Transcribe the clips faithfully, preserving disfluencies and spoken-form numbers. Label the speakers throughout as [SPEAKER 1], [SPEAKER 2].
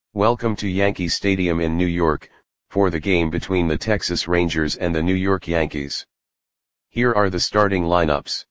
[SPEAKER 1] Welcome to Yankee Stadium in New York, for the game between the Texas Rangers and the New York Yankees. Here are the starting lineups.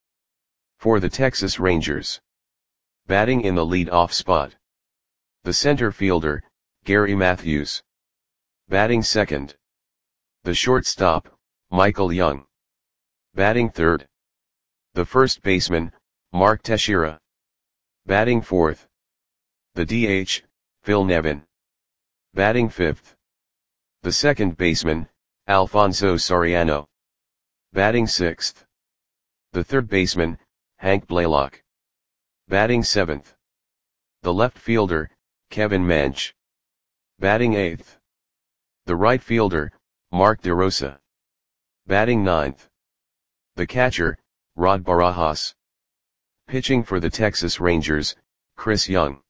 [SPEAKER 1] For the Texas Rangers. Batting in the lead-off spot. The center fielder, Gary Matthews. Batting second. The shortstop, Michael Young. Batting third. The first baseman, Mark Teixeira. Batting fourth. The D H, Phil Nevin. Batting fifth. The second baseman, Alfonso Soriano. Batting sixth. The third baseman, Hank Blaylock. Batting seventh. The left fielder, Kevin Mench. Batting eighth. The right fielder, Mark DeRosa. Batting ninth. The catcher, Rod Barajas. Pitching for the Texas Rangers, Chris Young.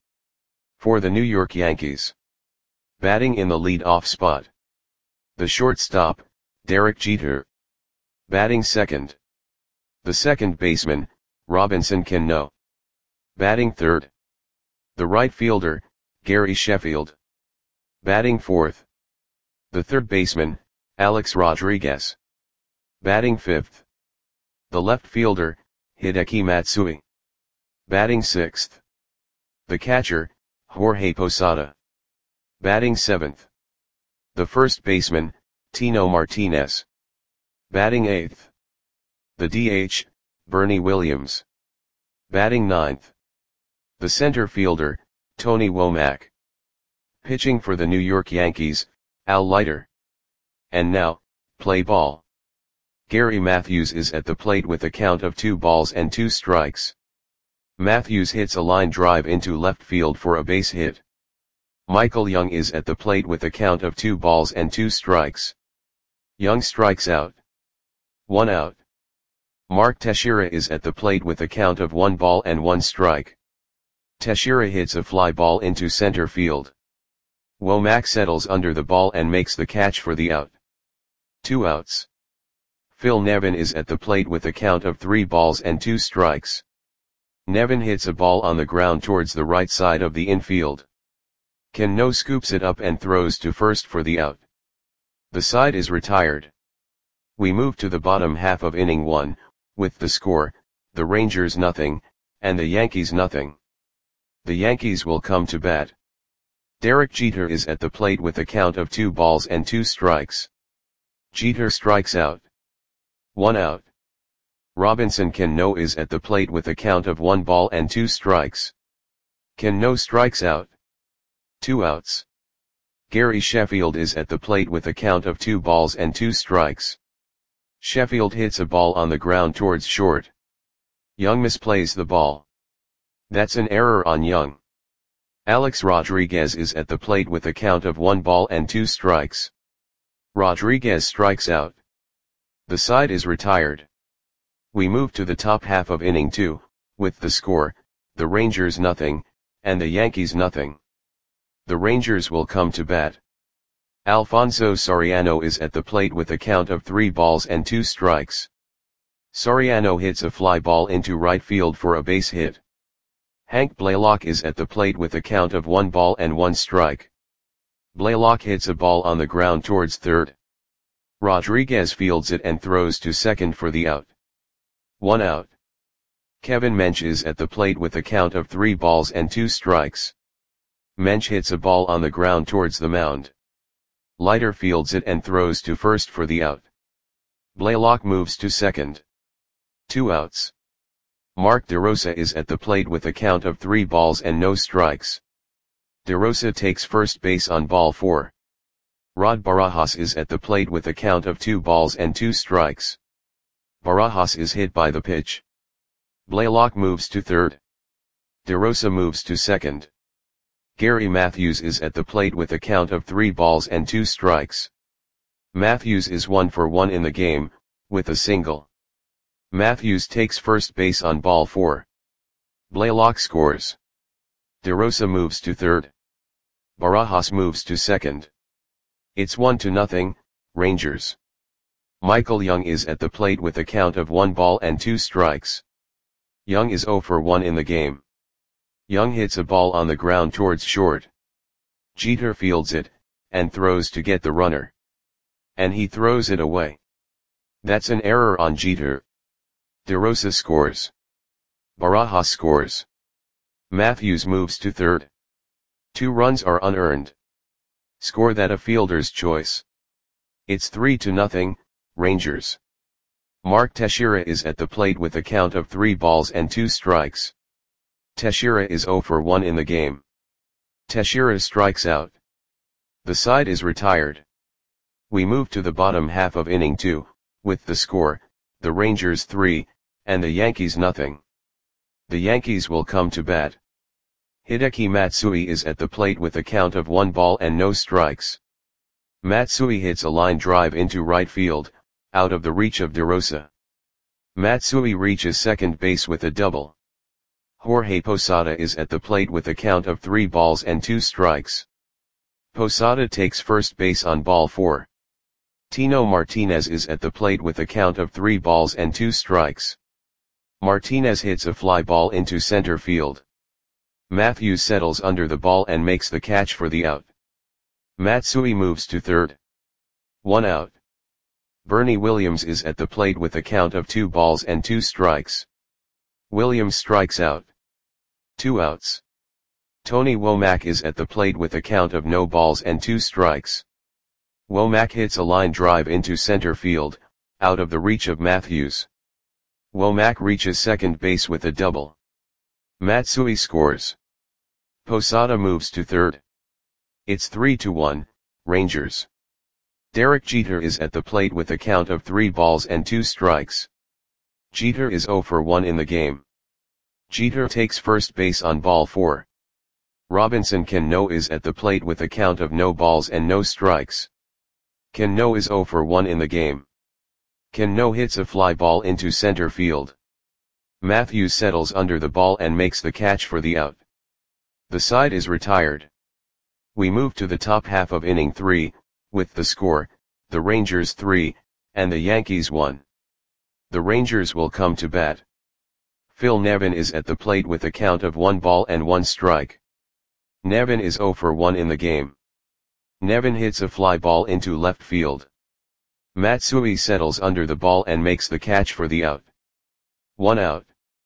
[SPEAKER 1] For the New York Yankees. Batting in the lead-off spot. The shortstop, Derek Jeter. Batting second. The second baseman, Robinson Cano. Batting third. The right fielder, Gary Sheffield. Batting fourth. The third baseman, Alex Rodriguez. Batting fifth. The left fielder, Hideki Matsui. Batting sixth. The catcher, Jorge Posada. Batting seventh. The first baseman, Tino Martinez. Batting eighth. The D H, Bernie Williams. Batting ninth. The center fielder, Tony Womack. Pitching for the New York Yankees, Al Leiter. And now, play ball. Gary Matthews is at the plate with a count of two balls and two strikes. Matthews hits a line drive into left field for a base hit. Michael Young is at the plate with a count of two balls and two strikes. Young strikes out. One out. Mark Teixeira is at the plate with a count of one ball and one strike. Teixeira hits a fly ball into center field. Womack settles under the ball and makes the catch for the out. Two outs. Phil Nevin is at the plate with a count of three balls and two strikes. Nevin hits a ball on the ground towards the right side of the infield. Cano scoops it up and throws to first for the out. The side is retired. We move to the bottom half of inning one, with the score, the Rangers nothing, and the Yankees nothing. The Yankees will come to bat. Derek Jeter is at the plate with a count of two balls and two strikes. Jeter strikes out. One out. Robinson Cano is at the plate with a count of one ball and two strikes. Cano strikes out. Two outs. Gary Sheffield is at the plate with a count of two balls and two strikes. Sheffield hits a ball on the ground towards short. Young misplays the ball. That's an error on Young. Alex Rodriguez is at the plate with a count of one ball and two strikes. Rodriguez strikes out. The side is retired. We move to the top half of inning two, with the score, the Rangers nothing, and the Yankees nothing. The Rangers will come to bat. Alfonso Soriano is at the plate with a count of three balls and two strikes. Soriano hits a fly ball into right field for a base hit. Hank Blaylock is at the plate with a count of one ball and one strike. Blaylock hits a ball on the ground towards third. Rodriguez fields it and throws to second for the out. One out. Kevin Mench is at the plate with a count of three balls and two strikes. Mench hits a ball on the ground towards the mound. Leiter fields it and throws to first for the out. Blaylock moves to second. Two outs. Mark DeRosa is at the plate with a count of three balls and no strikes. DeRosa takes first base on ball four. Rod Barajas is at the plate with a count of two balls and two strikes. Barajas is hit by the pitch. Blaylock moves to third. DeRosa moves to second. Gary Matthews is at the plate with a count of three balls and two strikes. Matthews is one for one in the game, with a single. Matthews takes first base on ball four. Blaylock scores. DeRosa moves to third. Barajas moves to second. It's one to nothing, Rangers. Michael Young is at the plate with a count of one ball and two strikes. Young is zero for one in the game. Young hits a ball on the ground towards short. Jeter fields it, and throws to get the runner. And he throws it away. That's an error on Jeter. DeRosa scores. Barajas scores. Matthews moves to third. Two runs are unearned. Score that a fielder's choice. It's three to nothing, Rangers. Mark Teixeira is at the plate with a count of three balls and two strikes. Teixeira is zero for one in the game. Teixeira strikes out. The side is retired. We move to the bottom half of inning two, with the score, the Rangers three, and the Yankees nothing. The Yankees will come to bat. Hideki Matsui is at the plate with a count of one ball and no strikes. Matsui hits a line drive into right field, out of the reach of DeRosa. Matsui reaches second base with a double. Jorge Posada is at the plate with a count of three balls and two strikes. Posada takes first base on ball four. Tino Martinez is at the plate with a count of three balls and two strikes. Martinez hits a fly ball into center field. Matthews settles under the ball and makes the catch for the out. Matsui moves to third. One out. Bernie Williams is at the plate with a count of two balls and two strikes. Williams strikes out. Two outs. Tony Womack is at the plate with a count of no balls and two strikes. Womack hits a line drive into center field, out of the reach of Matthews. Womack reaches second base with a double. Matsui scores. Posada moves to third. It's three to one, Rangers. Derek Jeter is at the plate with a count of three balls and two strikes. Jeter is zero for one in the game. Jeter takes first base on ball four. Robinson Cano is at the plate with a count of no balls and no strikes. Cano is zero for one in the game. Cano hits a fly ball into center field. Matthews settles under the ball and makes the catch for the out. The side is retired. We move to the top half of inning three, with the score, the Rangers three, and the Yankees one. The Rangers will come to bat. Phil Nevin is at the plate with a count of one ball and one strike. Nevin is zero for one in the game. Nevin hits a fly ball into left field. Matsui settles under the ball and makes the catch for the out. One out.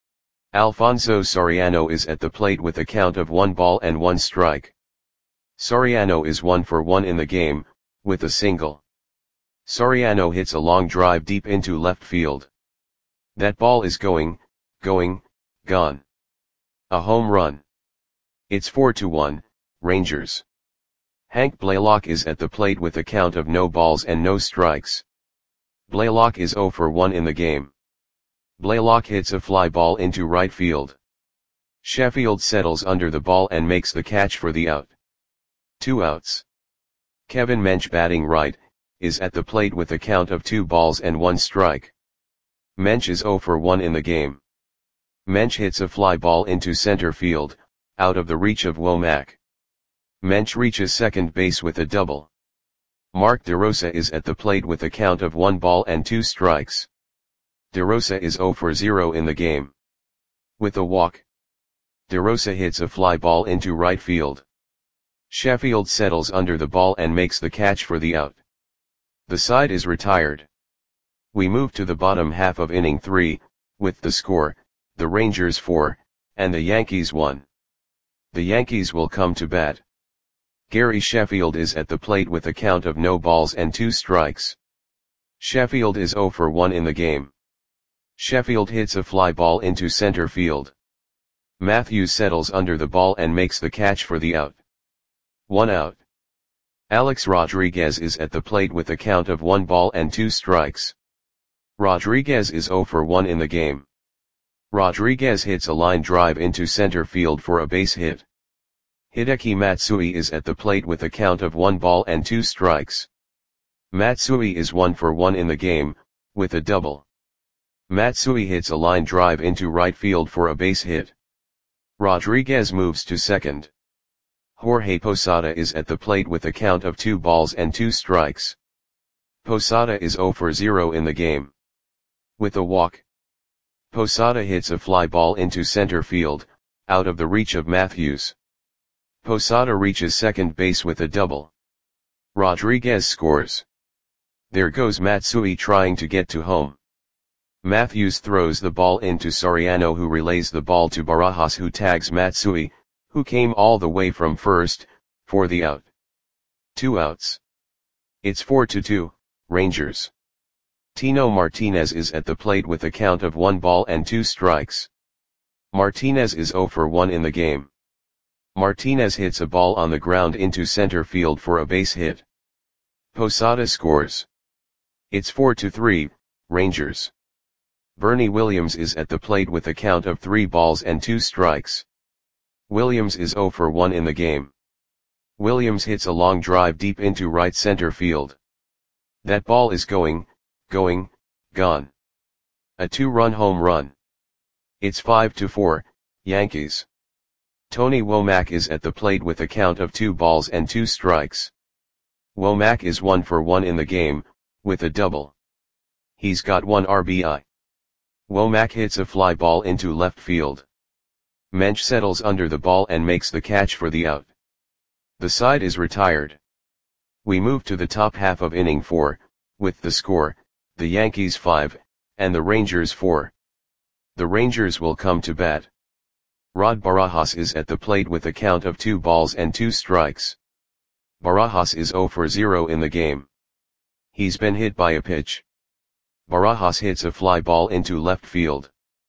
[SPEAKER 1] Alfonso Soriano is at the plate with a count of one ball and one strike. Soriano is one for one in the game, with a single. Soriano hits a long drive deep into left field. That ball is going, going, gone. A home run. It's four to one, Rangers. Hank Blaylock is at the plate with a count of no balls and no strikes. Blaylock is zero for one in the game. Blaylock hits a fly ball into right field. Sheffield settles under the ball and makes the catch for the out. Two outs. Kevin Mench, batting right, is at the plate with a count of two balls and one strike. Mench is zero for one in the game. Mench hits a fly ball into center field, out of the reach of Womack. Mench reaches second base with a double. Mark DeRosa is at the plate with a count of one ball and two strikes. DeRosa is zero for zero in the game. With a walk. DeRosa hits a fly ball into right field. Sheffield settles under the ball and makes the catch for the out. The side is retired. We move to the bottom half of inning three, with the score, the Rangers four, and the Yankees one. The Yankees will come to bat. Gary Sheffield is at the plate with a count of no balls and two strikes. Sheffield is zero for one in the game. Sheffield hits a fly ball into center field. Matthews settles under the ball and makes the catch for the out. One out. Alex Rodriguez is at the plate with a count of one ball and two strikes. Rodriguez is zero for one in the game. Rodriguez hits a line drive into center field for a base hit. Hideki Matsui is at the plate with a count of one ball and two strikes. Matsui is one for one in the game, with a double. Matsui hits a line drive into right field for a base hit. Rodriguez moves to second. Jorge Posada is at the plate with a count of two balls and two strikes. Posada is zero for zero in the game. With a walk. Posada hits a fly ball into center field, out of the reach of Matthews. Posada reaches second base with a double. Rodriguez scores. There goes Matsui trying to get to home. Matthews throws the ball into Soriano, who relays the ball to Barajas, who tags Matsui, who came all the way from first, for the out. Two outs. It's four to two, Rangers. Tino Martinez is at the plate with a count of one ball and two strikes. Martinez is zero for one in the game. Martinez hits a ball on the ground into center field for a base hit. Posada scores. It's four to three, Rangers. Bernie Williams is at the plate with a count of three balls and two strikes. Williams is zero for one in the game. Williams hits a long drive deep into right center field. That ball is going, going, gone. A two-run home run. It's five to four, Yankees. Tony Womack is at the plate with a count of two balls and two strikes. Womack is one for one in the game, with a double. He's got one R B I. Womack hits a fly ball into left field. Mensch settles under the ball and makes the catch for the out. The side is retired. We move to the top half of inning four, with the score, the Yankees five, and the Rangers four. The Rangers will come to bat. Rod Barajas is at the plate with a count of two balls and two strikes. Barajas is zero for zero in the game. He's been hit by a pitch. Barajas hits a fly ball into left field.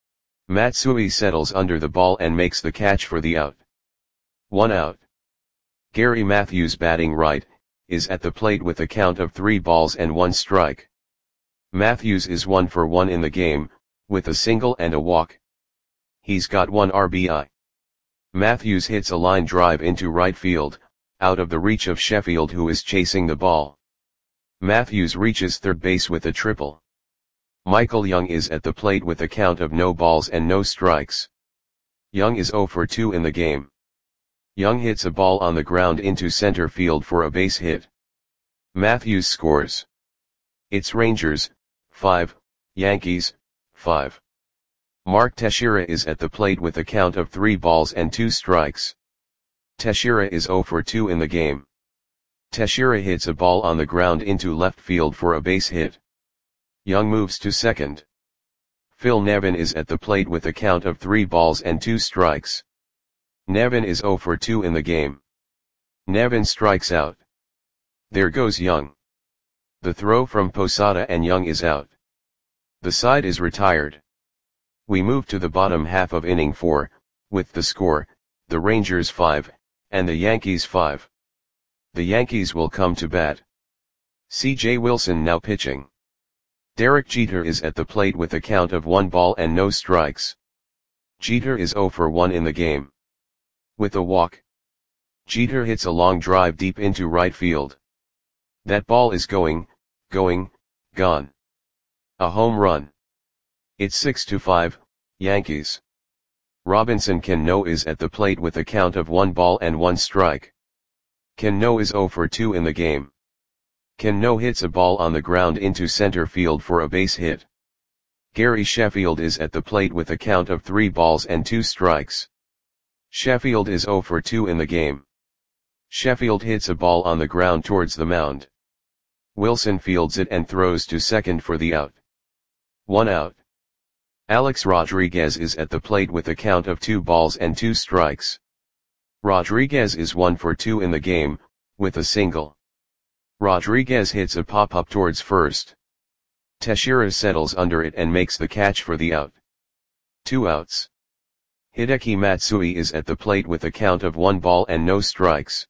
[SPEAKER 1] Matsui settles under the ball and makes the catch for the out. One out. Gary Matthews, batting right, is at the plate with a count of three balls and one strike. Matthews is one for one in the game, with a single and a walk. He's got one R B I. Matthews hits a line drive into right field, out of the reach of Sheffield, who is chasing the ball. Matthews reaches third base with a triple. Michael Young is at the plate with a count of no balls and no strikes. Young is zero for two in the game. Young hits a ball on the ground into center field for a base hit. Matthews scores. It's Rangers, five, Yankees, five. Mark Teixeira is at the plate with a count of three balls and two strikes. Teixeira is zero for two in the game. Teixeira hits a ball on the ground into left field for a base hit. Young moves to second. Phil Nevin is at the plate with a count of three balls and two strikes. Nevin is zero for two in the game. Nevin strikes out. There goes Young. The throw from Posada and Young is out. The side is retired. We move to the bottom half of inning four, with the score, the Rangers five, and the Yankees five. The Yankees will come to bat. C J Wilson now pitching. Derek Jeter is at the plate with a count of one ball and no strikes. Jeter is zero for one in the game. With a walk. Jeter hits a long drive deep into right field. That ball is going, going, gone. A home run. It's six to five, Yankees. Robinson Cano is at the plate with a count of one ball and one strike. Cano is zero for two in the game. Cano hits a ball on the ground into center field for a base hit. Gary Sheffield is at the plate with a count of three balls and two strikes. Sheffield is zero for two in the game. Sheffield hits a ball on the ground towards the mound. Wilson fields it and throws to second for the out. One out. Alex Rodriguez is at the plate with a count of two balls and two strikes. Rodriguez is one for two in the game, with a single. Rodriguez hits a pop-up towards first. Teixeira settles under it and makes the catch for the out. Two outs. Hideki Matsui is at the plate with a count of one ball and no strikes.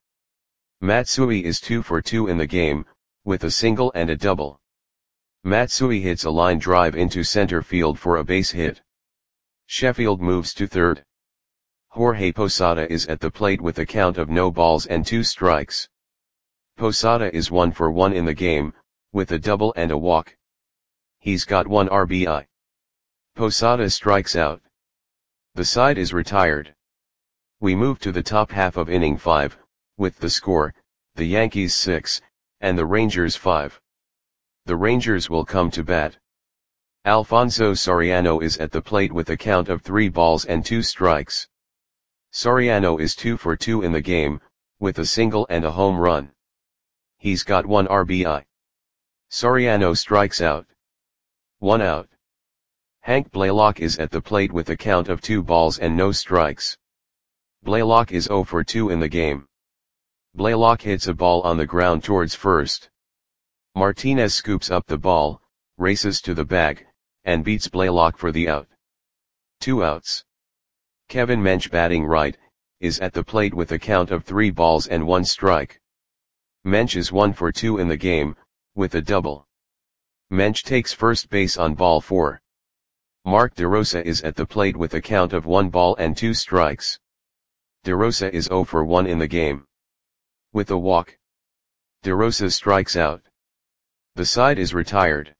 [SPEAKER 1] Matsui is two for two in the game, with a single and a double. Matsui hits a line drive into center field for a base hit. Sheffield moves to third. Jorge Posada is at the plate with a count of no balls and two strikes. Posada is one for one in the game, with a double and a walk. He's got one R B I. Posada strikes out. The side is retired. We move to the top half of inning five, with the score, the Yankees six, and the Rangers five. The Rangers will come to bat. Alfonso Soriano is at the plate with a count of three balls and two strikes. Soriano is two for two in the game, with a single and a home run. He's got one R B I. Soriano strikes out. One out. Hank Blaylock is at the plate with a count of two balls and no strikes. Blaylock is zero for two in the game. Blaylock hits a ball on the ground towards first. Martinez scoops up the ball, races to the bag, and beats Blaylock for the out. Two outs. Kevin Mench, batting right, is at the plate with a count of three balls and one strike. Mench is one for two in the game, with a double. Mench takes first base on ball four. Mark DeRosa is at the plate with a count of one ball and two strikes. DeRosa is zero for one in the game. With a walk, DeRosa strikes out. The side is retired.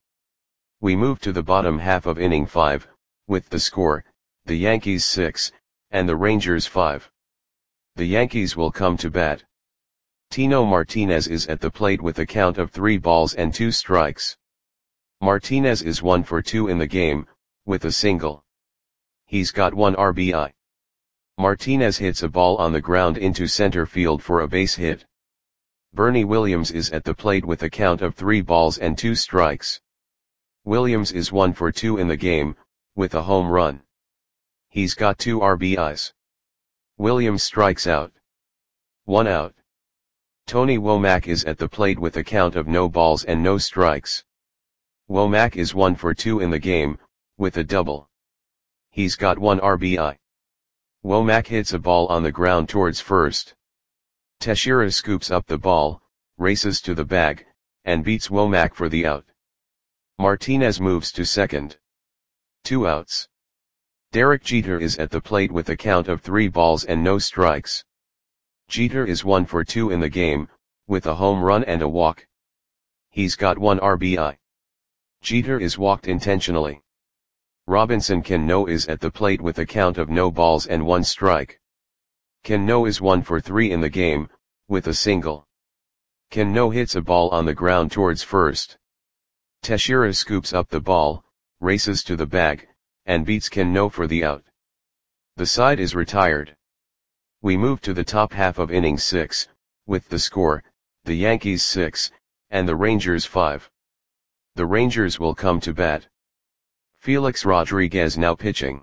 [SPEAKER 1] We move to the bottom half of inning five, with the score, the Yankees six, and the Rangers five. The Yankees will come to bat. Tino Martinez is at the plate with a count of three balls and two strikes. Martinez is one for two in the game, with a single. He's got one R B I. Martinez hits a ball on the ground into center field for a base hit. Bernie Williams is at the plate with a count of three balls and two strikes. Williams is one for two in the game, with a home run. He's got two R B Is. Williams strikes out. One out. Tony Womack is at the plate with a count of no balls and no strikes. Womack is one for two in the game, with a double. He's got one R B I. Womack hits a ball on the ground towards first. Teixeira scoops up the ball, races to the bag, and beats Womack for the out. Martinez moves to second. Two outs. Derek Jeter is at the plate with a count of three balls and no strikes. Jeter is one for two in the game, with a home run and a walk. He's got one R B I. Jeter is walked intentionally. Robinson Cano is at the plate with a count of no balls and one strike. Cano is one for three in the game, with a single. Cano hits a ball on the ground towards first. Teixeira scoops up the ball, races to the bag, and beats Cano for the out. The side is retired. We move to the top half of inning six, with the score, the Yankees six, and the Rangers five. The Rangers will come to bat. Felix Rodriguez now pitching.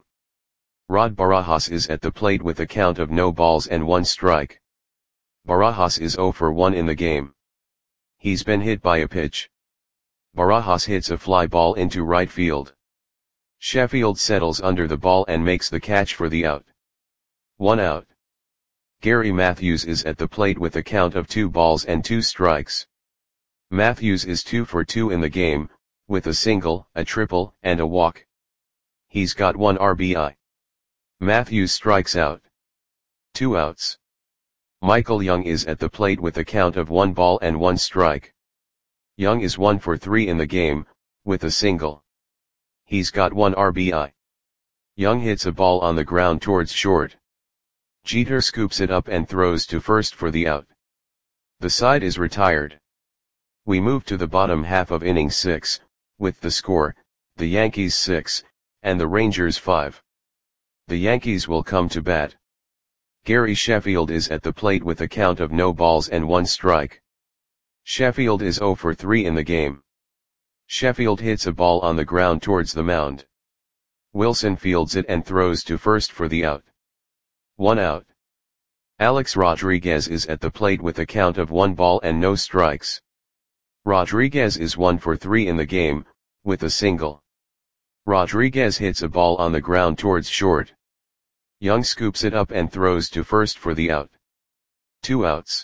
[SPEAKER 1] Rod Barajas is at the plate with a count of no balls and one strike. Barajas is zero for one in the game. He's been hit by a pitch. Barajas hits a fly ball into right field. Sheffield settles under the ball and makes the catch for the out. One out. Gary Matthews is at the plate with a count of two balls and two strikes. Matthews is two for two in the game, with a single, a triple, and a walk. He's got one R B I. Matthews strikes out. Two outs. Michael Young is at the plate with a count of one ball and one strike. Young is one for three in the game, with a single. He's got one R B I. Young hits a ball on the ground towards short. Jeter scoops it up and throws to first for the out. The side is retired. We move to the bottom half of inning six, with the score, the Yankees six, and the Rangers five. The Yankees will come to bat. Gary Sheffield is at the plate with a count of no balls and one strike. Sheffield is zero for three in the game. Sheffield hits a ball on the ground towards the mound. Wilson fields it and throws to first for the out. One out. Alex Rodriguez is at the plate with a count of one ball and no strikes. Rodriguez is one for three in the game, with a single. Rodriguez hits a ball on the ground towards short. Young scoops it up and throws to first for the out. Two outs.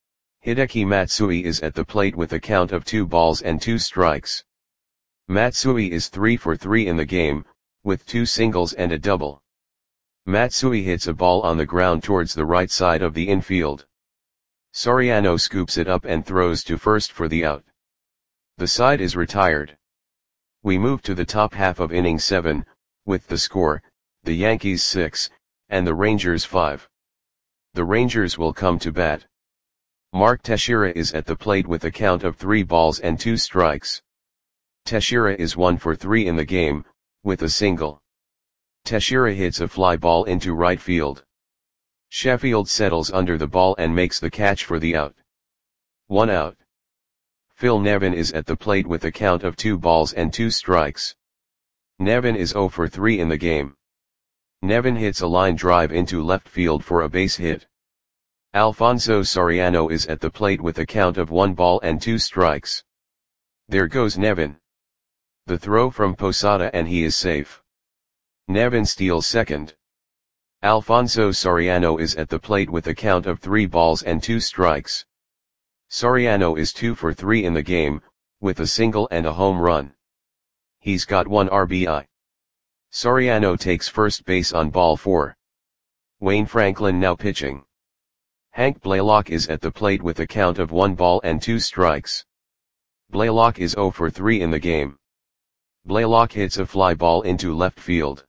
[SPEAKER 1] Hideki Matsui is at the plate with a count of two balls and two strikes. Matsui is three for three in the game, with two singles and a double. Matsui hits a ball on the ground towards the right side of the infield. Soriano scoops it up and throws to first for the out. The side is retired. We move to the top half of inning seven, with the score, the Yankees six, and the Rangers five. The Rangers will come to bat. Mark Teixeira is at the plate with a count of three balls and two strikes. Teixeira is one for three in the game, with a single. Teixeira hits a fly ball into right field. Sheffield settles under the ball and makes the catch for the out. One out. Phil Nevin is at the plate with a count of two balls and two strikes. Nevin is zero for three in the game. Nevin hits a line drive into left field for a base hit. Alfonso Soriano is at the plate with a count of one ball and two strikes. There goes Nevin. The throw from Posada and he is safe. Nevin steals second. Alfonso Soriano is at the plate with a count of three balls and two strikes. Soriano is two for three in the game, with a single and a home run. He's got one R B I. Soriano takes first base on ball four. Wayne Franklin now pitching. Hank Blaylock is at the plate with a count of one ball and two strikes. Blaylock is zero for three in the game. Blaylock hits a fly ball into left field.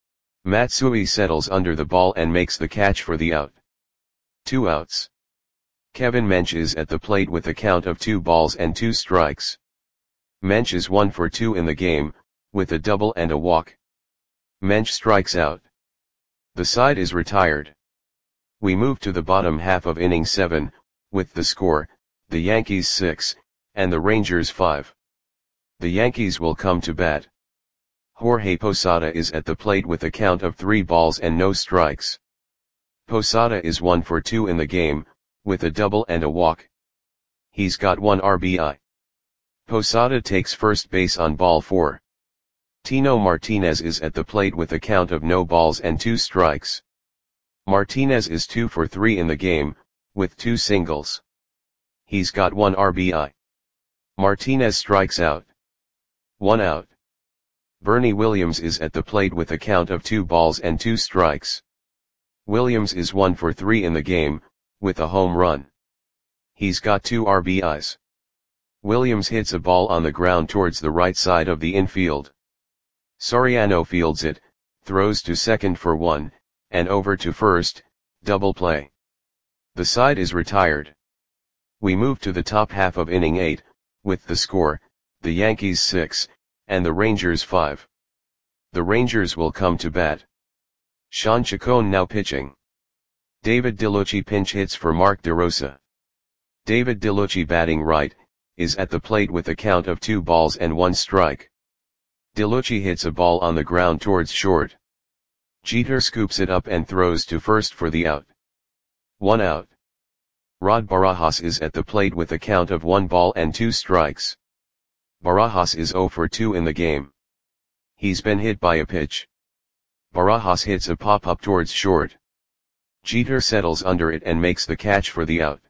[SPEAKER 1] Matsui settles under the ball and makes the catch for the out. Two outs. Kevin Mench is at the plate with a count of two balls and two strikes. Mench is one for two in the game, with a double and a walk. Mench strikes out. The side is retired. We move to the bottom half of inning seven, with the score, the Yankees six, and the Rangers five. The Yankees will come to bat. Jorge Posada is at the plate with a count of three balls and no strikes. Posada is one for two in the game, with a double and a walk. He's got one R B I. Posada takes first base on ball four. Tino Martinez is at the plate with a count of no balls and two strikes. Martinez is two for three in the game, with two singles. He's got one R B I. Martinez strikes out. One out. Bernie Williams is at the plate with a count of two balls and two strikes. Williams is one for three in the game, with a home run. He's got two R B Is. Williams hits a ball on the ground towards the right side of the infield. Soriano fields it, throws to second for one, and over to first, double play. The side is retired. We move to the top half of inning eight, with the score, the Yankees six, and the Rangers five. The Rangers will come to bat. Sean Chacon now pitching. David DeLucci pinch hits for Mark DeRosa. David DeLucci batting right, is at the plate with a count of two balls and one strike. DeLucci hits a ball on the ground towards short. Jeter scoops it up and throws to first for the out. One out. Rod Barajas is at the plate with a count of one ball and two strikes. Barajas is zero for two in the game. He's been hit by a pitch. Barajas hits a pop-up towards short. Jeter settles under it and makes the catch for the out.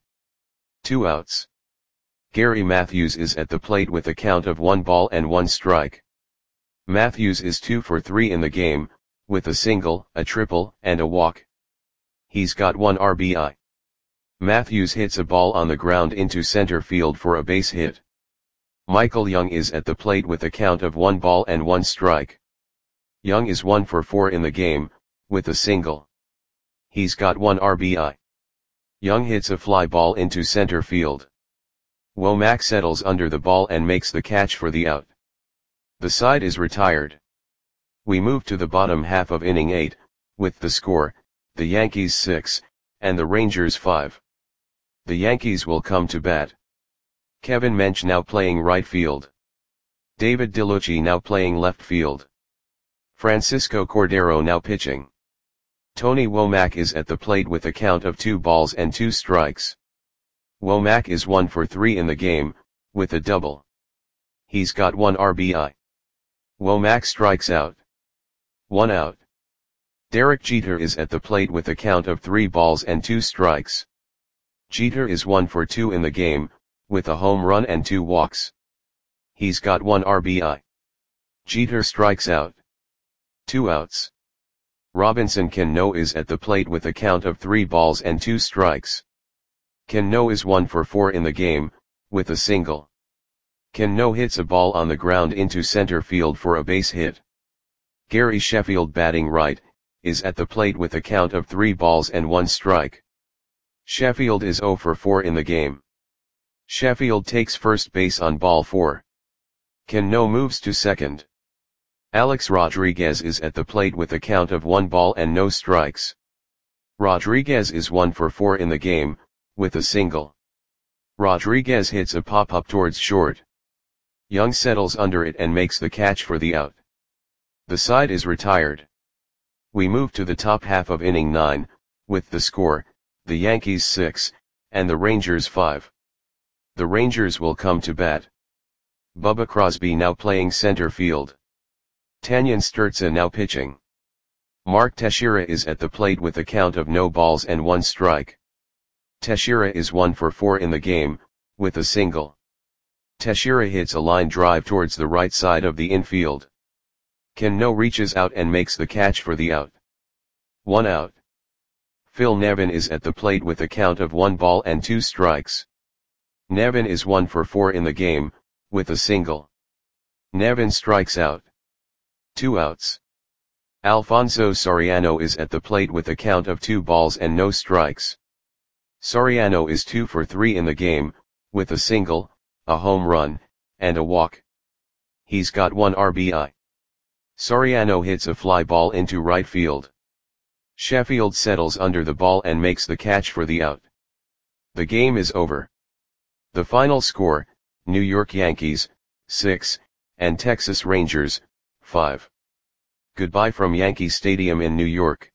[SPEAKER 1] Two outs. Gary Matthews is at the plate with a count of one ball and one strike. Matthews is two for three in the game, with a single, a triple, and a walk. He's got one R B I. Matthews hits a ball on the ground into center field for a base hit. Michael Young is at the plate with a count of one ball and one strike. Young is one for four in the game, with a single. He's got one R B I. Young hits a fly ball into center field. Womack settles under the ball and makes the catch for the out. The side is retired. We move to the bottom half of inning eight, with the score, the Yankees six, and the Rangers five. The Yankees will come to bat. Kevin Mench now playing right field. David DeLucci now playing left field. Francisco Cordero now pitching. Tony Womack is at the plate with a count of two balls and two strikes. Womack is one for three in the game, with a double. He's got one R B I. Womack strikes out. One out. Derek Jeter is at the plate with a count of three balls and two strikes. Jeter is one for two in the game, with a home run and two walks. He's got one R B I. Jeter strikes out. Two outs. Robinson Cano is at the plate with a count of three balls and two strikes. Cano is one for four in the game, with a single. Cano hits a ball on the ground into center field for a base hit. Gary Sheffield batting right, is at the plate with a count of three balls and one strike. Sheffield is zero for four in the game. Sheffield takes first base on ball four. Cano moves to second. Alex Rodriguez is at the plate with a count of one ball and no strikes. Rodriguez is one for four in the game, with a single. Rodriguez hits a pop-up towards short. Young settles under it and makes the catch for the out. The side is retired. We move to the top half of inning nine, with the score, the Yankees six, and the Rangers five. The Rangers will come to bat. Bubba Crosby now playing center field. Tanyan Sturza now pitching. Mark Teixeira is at the plate with a count of no balls and one strike. Teixeira is one for four in the game, with a single. Teixeira hits a line drive towards the right side of the infield. Cano reaches out and makes the catch for the out. One out. Phil Nevin is at the plate with a count of one ball and two strikes. Nevin is one for four in the game, with a single. Nevin strikes out. Two outs. Alfonso Soriano is at the plate with a count of two balls and no strikes. Soriano is two for three in the game, with a single, a home run, and a walk. He's got one R B I. Soriano hits a fly ball into right field. Sheffield settles under the ball and makes the catch for the out. The game is over. The final score, New York Yankees, six, and Texas Rangers, five. Goodbye from Yankee Stadium in New York.